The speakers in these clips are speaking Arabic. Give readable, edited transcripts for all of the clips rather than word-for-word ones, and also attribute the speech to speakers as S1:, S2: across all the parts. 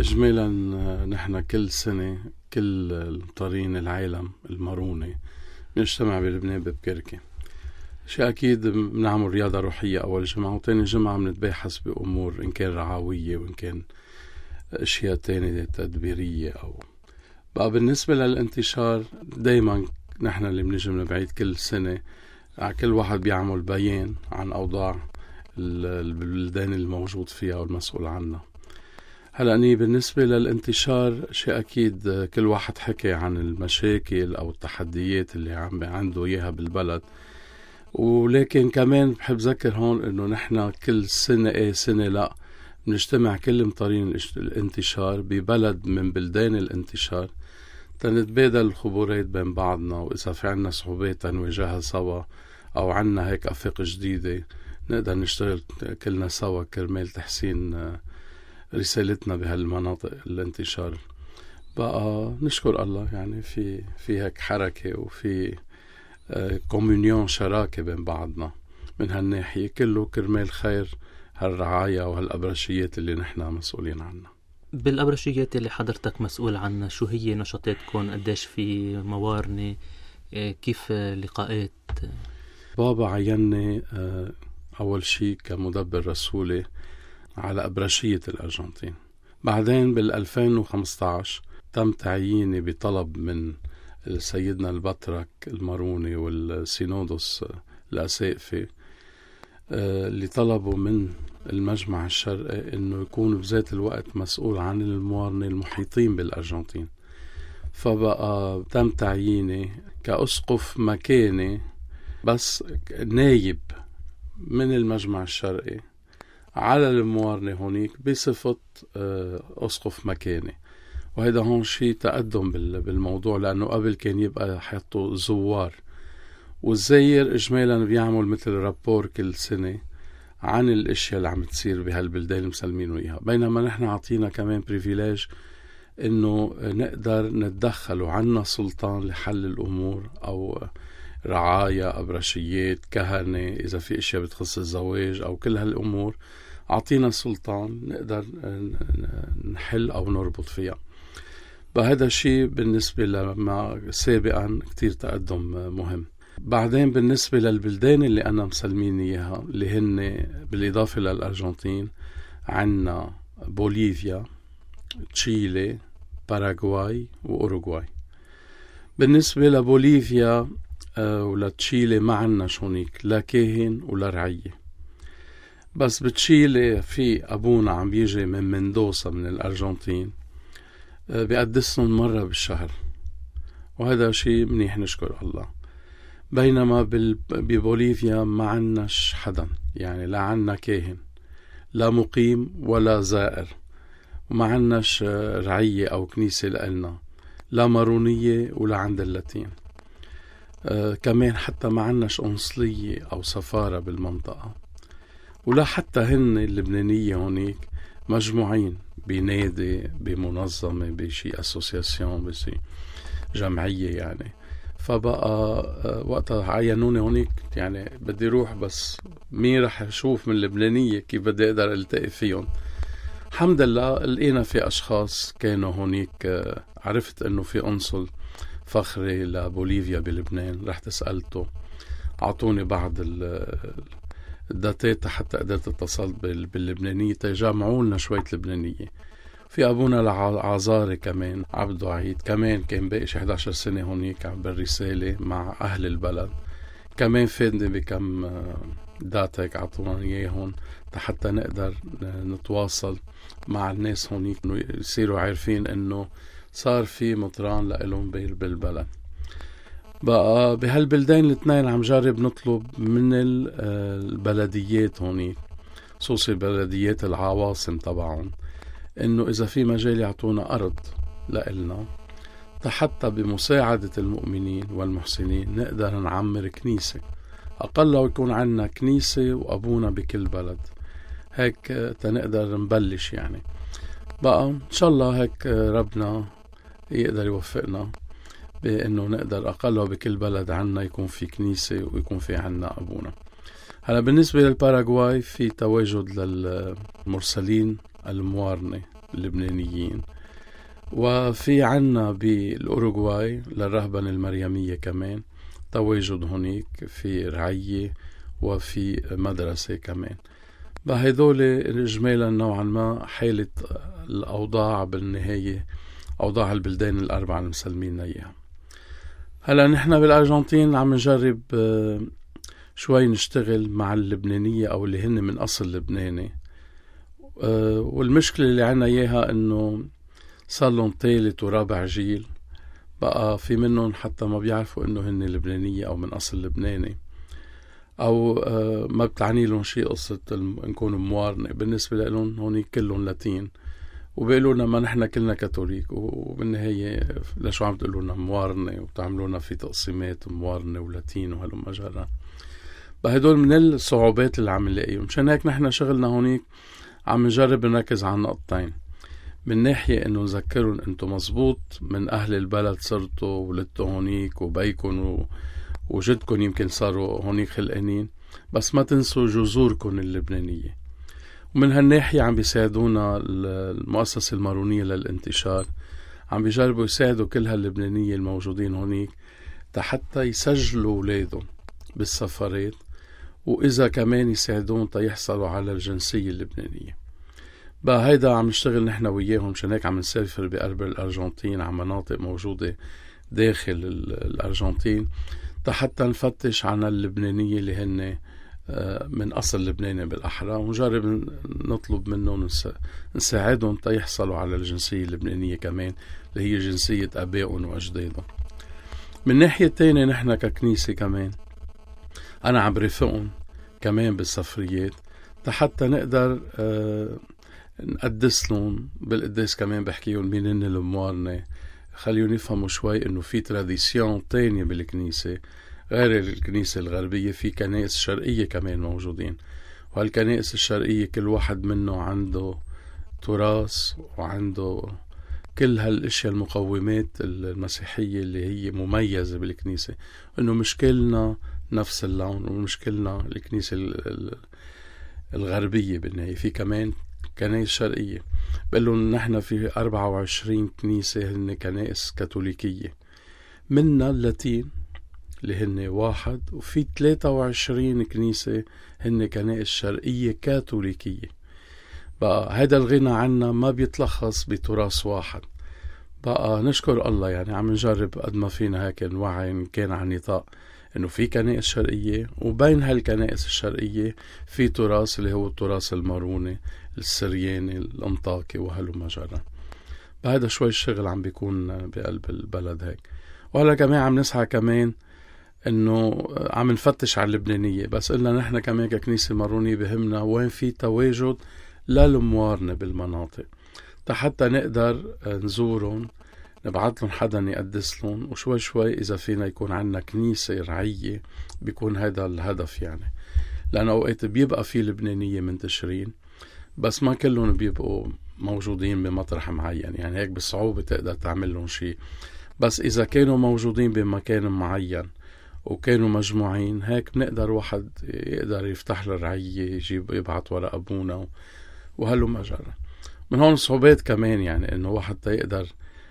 S1: إجمالا نحن كل سنة كل الطرين العالم المارونة نجتمع بلبنان ببكركة. شيء أكيد بنعمل رياضة روحية أول جمعة، وتاني جمعة بنتباحث بأمور إن كان رعوية وإن كان أشياء تانية تدبيرية. أو بقى بالنسبة للانتشار دايما نحن اللي بنجي من بعيد كل سنة كل واحد بيعمل بيان عن أوضاع البلدان الموجود فيها والمسؤول عنها. هلأ أني بالنسبة للانتشار شيء أكيد كل واحد حكي عن المشاكل أو التحديات اللي عنده إياها بالبلد، ولكن كمان بحب ذكر هون أنه نحن كل سنة سنة لا بنجتمع كل مطارين الانتشار ببلد من بلدان الانتشار تنتبادل الخبرات بين بعضنا، وإذا في عنا صعوبات نواجهها سوا أو عنا هيك أفاق جديدة نقدر نشتغل كلنا سوا كرمال تحسين رسالتنا بهالمناطق الانتشار. بقى نشكر الله يعني في هيك حركة وفي كومونيون شراكة بين بعضنا من هالناحية كله كرمال خير هالرعاية وهالأبرشيات اللي نحن مسؤولين عنها.
S2: بالأبرشيات اللي حضرتك مسؤول عنها شو هي نشاطاتكم؟ قديش في موارنة؟ كيف لقاءات؟
S1: بابا عيني أول شيء كمدبر رسولي على أبرشية الأرجنتين. بعدين بال2015 تم تعييني بطلب من سيدنا البطرك الماروني والسينودوس الأسقفي اللي طلبوا من المجمع الشرقي أنه يكون بذات الوقت مسؤول عن الموارنة المحيطين بالأرجنتين. فبقى تم تعييني كأسقف مكاني بس نايب من المجمع الشرقي على الموارنة هونيك بصفة أسقف مكاني. وهذا هون شيء تقدم بالموضوع، لأنه قبل كان يبقى حيطوا زوار، والزير إجمالا بيعمل مثل رابور كل سنة عن الاشياء اللي عم تصير بهالبلدان المسلمين وياها، بينما نحن عطينا كمان بريفيليج انه نقدر نتدخل وعنا سلطان لحل الامور او رعاية أبرشيات كهنة إذا في اشياء بتخص الزواج او كل هالامور عطينا سلطان نقدر نحل او نربط فيها. بهذا الشيء بالنسبة لما سابقا كتير تقدم مهم. بعدين بالنسبة للبلدان اللي أنا مسلمين إياها اللي هن بالإضافة للأرجنتين عنا بوليفيا، تشيلي، باراغواي وأوروغواي. بالنسبة لبوليفيا ولتشيلي ما عنا شونيك لا كاهن ولا رعية، بس بتشيلي في أبونا عم بيجي من مندوسا من الأرجنتين بيقدسهم مرة بالشهر، وهذا شيء منيح نشكر الله. بينما ببوليفيا ما عناش حدا، يعني لا عنا كاهن لا مقيم ولا زائر، وما عناش رعية أو كنيسة لنا لا مارونية ولا عند اللاتين. كمان حتى ما عناش قنصلية أو سفارة بالمنطقة، ولا حتى هن اللبنانية هونيك مجموعين بنادي بمنظمة بشي أسوسياسيون بشي جمعية يعني. فبقى وقتها عينوني هونيك يعني بدي روح، بس مين رح اشوف من اللبنانية كيف بدي اقدر التقي فيهم؟ الحمد لله لقينا في اشخاص كانوا هونيك. عرفت انه في قنصل فخري لبوليفيا بلبنان، رحت سألته اعطوني بعض الداتات حتى قدرت اتصلت باللبنانية تجمعوا لنا شوية لبنانية. في أبونا العزاري كمان عبدو عيد كمان كان باقي 11 سنة هونيك بالرسالة مع أهل البلد، كمان فادني بكم داتك عطونا إياهم حتى نقدر نتواصل مع الناس هونيك يصيروا عارفين إنه صار في مطران لإلهم بالبلد. بقى بهالبلدين الاثنين عم جرب نطلب من البلديات هونيك خصوصي بلديات العواصم طبعاً إنه إذا في مجال يعطونا أرض لإلنا حتى بمساعدة المؤمنين والمحسنين نقدر نعمر كنيسة، أقل لو يكون عنا كنيسة وأبونا بكل بلد هيك تنقدر نبلش يعني. بقى إن شاء الله هيك ربنا يقدر يوفقنا بأنه نقدر أقل لو بكل بلد عنا يكون في كنيسة ويكون في عنا أبونا. هلا بالنسبة للباراغواي في تواجد للمرسلين الموارنة اللبنانيين. وفي عنا بالأوروغواي للرهبنة المريمية كمان تواجد هناك في رعية وفي مدرسة كمان. بهدول إجمالا نوعا ما حالة الأوضاع بالنهاية، أوضاع البلدان الأربعة المسلمين إياها. هلا نحن بالأرجنتين عم نجرب شوي نشتغل مع اللبنانية أو اللي هن من أصل لبناني، والمشكلة اللي عنا إياها إنه صار لهم ثالث ورابع جيل، بقى في منهم حتى ما بيعرفوا إنه هن لبنانية أو من أصل لبناني، أو ما بتعني لهم شيء قصة نكون موارنة. بالنسبة لهم هون كلهم لاتين، وبيقولوا لنا ما نحن كلنا كاثوليك، وبالنهاية لشو عم تقولوا لنا موارنة وبتعملونا في تقسيمات موارنة ولاتين وهلو مجرى. بهدول من الصعوبات اللي عم نلاقيهم. مشان هيك نحن شغلنا هونيك عم نجرب نركز على نقطتين. من ناحية انه نذكرهم انتو مزبوط من اهل البلد، صرتوا ولدتوا هونيك وبيكن وجدكن يمكن صاروا هونيك خلقانين، بس ما تنسوا جذوركن اللبنانية. ومن هالناحية عم بيساعدونا المؤسسة المارونية للانتشار، عم بيجربوا يساعدوا كل هاللبنانية الموجودين هونيك حتى يسجلوا أولادهم بالسفارات، وإذا كمان يساعدون يحصلوا على الجنسية اللبنانية. بقى هيدا عم نشتغل نحن وياهم. مشان هيك عم نسافر بقلب الأرجنتين على مناطق موجودة داخل الأرجنتين حتى نفتش عن اللبنانية اللي هن من أصل لبناني بالأحرى، ونجرب نطلب منهم نساعدهم يحصلوا على الجنسية اللبنانية كمان اللي هي جنسية أبائهم وأجدادهم. من ناحية تانية نحن ككنيسة كمان أنا عم برفقهم كمان بالسفريات حتى نقدر نقدس لهم بالقداس. كمان بحكيهم مين هن الموارنة، خليهم يفهموا شوي إنه في تراديسيون تانية بالكنيسة غير الكنيسة الغربية. في كنائس شرقية كمان موجودين، وهالكنائس الشرقية كل واحد منه عنده تراث وعنده كل هالاشياء المقومات المسيحية اللي هي مميزة بالكنيسة. إنه مش كلنا نفس اللون، ومش كلنا الكنيسة الغربية بالنهاية، في كمان كنائس شرقية. بقولوا نحن في 24 كنيسة هن كنائس كاثوليكية، منا اللاتين اللي هن 1، وفي 23 كنيسة هن كنائس شرقية كاثوليكية. بقى هيدا الغنى عنا ما بيتلخص بتراث واحد. بقى نشكر الله يعني عم نجرب قد ما فينا هيك نوعي كان عن نطاق انه في كنائس شرقية، وبين هالكنائس الشرقية في تراث اللي هو التراث الماروني السرياني الانطاكي وهلو مجرى. بهذا شوي الشغل عم بيكون بقلب البلد هيك. وهلا كمان عم نسعى كمان انه عم نفتش على اللبنانية، بس قلنا نحن كمان ككنيسة مارونية بهمنا وين في تواجد للموارنة بالمناطق حتى نقدر نزورهم، نبعث لهم حدا يقدس لهم، وشوي شوي إذا فينا يكون عنا كنيسة رعية بيكون هذا الهدف يعني. لأن أوقات بيبقى في لبنانية منتشرين بس ما كلهم بيبقوا موجودين بمطرح معين، يعني هيك بصعوبة تقدر تعمل لهم شيء. بس إذا كانوا موجودين بمكان معين وكانوا مجموعين هيك بنقدر واحد يقدر يفتح له رعية، يجيب يبعث ورا أبونا وهلو مجرى. من هون صعوبات كمان يعني إنه واحد يقدر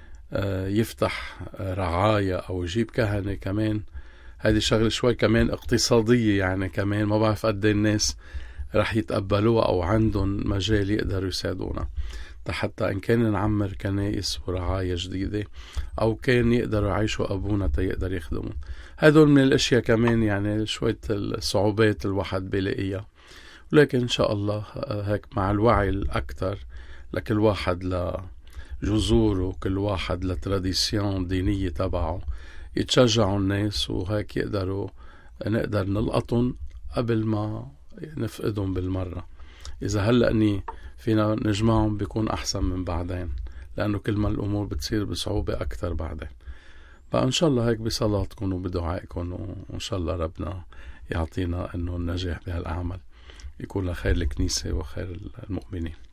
S1: يفتح رعاية أو يجيب كهنة كمان. هذه شغلة شوي كمان اقتصادية يعني، كمان ما بعرف قد الناس رح يتقبلوها أو عندهم مجال يقدروا يساعدونا حتى إن كان نعمر كنائس ورعاية جديدة أو كان يقدروا يعيشوا أبونا يقدر يخدمون. هذول من الأشياء كمان يعني شوية الصعوبات الواحد بيلاقيها، ولكن إن شاء الله هيك مع الوعي الأكتر لكل واحد لجذوره، كل واحد لتراديسيون دينية تبعه، يتشجعوا الناس وهيك يقدروا نقدر نلقطهم قبل ما نفقدهم بالمرة. إذا هلأ فينا نجمعهم بيكون أحسن من بعدين، لأنه كل ما الأمور بتصير بصعوبة أكتر بعدين. فإن شاء الله هيك بصلاتكم وبدعائكم، وإن شاء الله ربنا يعطينا أنه النجاح بهالأعمال يكون لخير الكنيسة وخير المؤمنين.